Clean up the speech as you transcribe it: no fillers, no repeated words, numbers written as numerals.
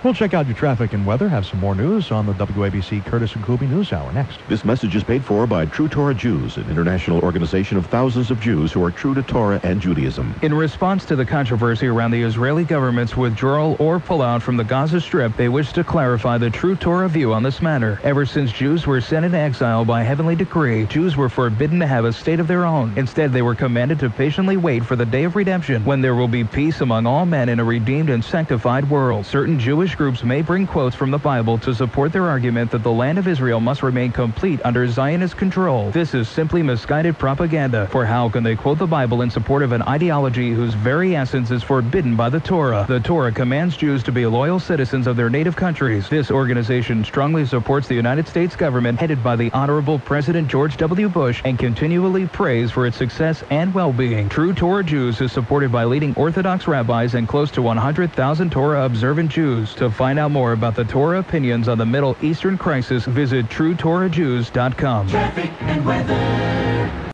We'll check out your traffic and weather, have some more news on the WABC Curtis and Kuby News Hour next. This message is paid for by True Torah Jews, an international organization of thousands of Jews who are true to Torah and Judaism. In response to the controversy around the Israeli government's withdrawal or pullout from the Gaza Strip, they wish to clarify the True Torah view on this matter. Ever since Jews were sent into exile by heavenly decree, Jews were forbidden to have a state of their own. Instead, they were commanded to patiently wait for the day of redemption, when there will be peace among all men in a redeemed and sanctified world. Certain Jewish groups may bring quotes from the Bible to support their argument that the land of Israel must remain complete under Zionist control. This is simply misguided propaganda, for how can they quote the Bible in support of an ideology whose very essence is forbidden by the Torah? The Torah commands Jews to be loyal citizens of their native countries. This organization strongly supports the United States government headed by the Honorable President George W. Bush and continually prays for its success and well-being. True Torah Jews is supported by leading Orthodox rabbis and close to 100,000 Torah-observant Jews. To find out more about the Torah opinions on the Middle Eastern crisis, visit TrueTorahJews.com. Traffic and weather.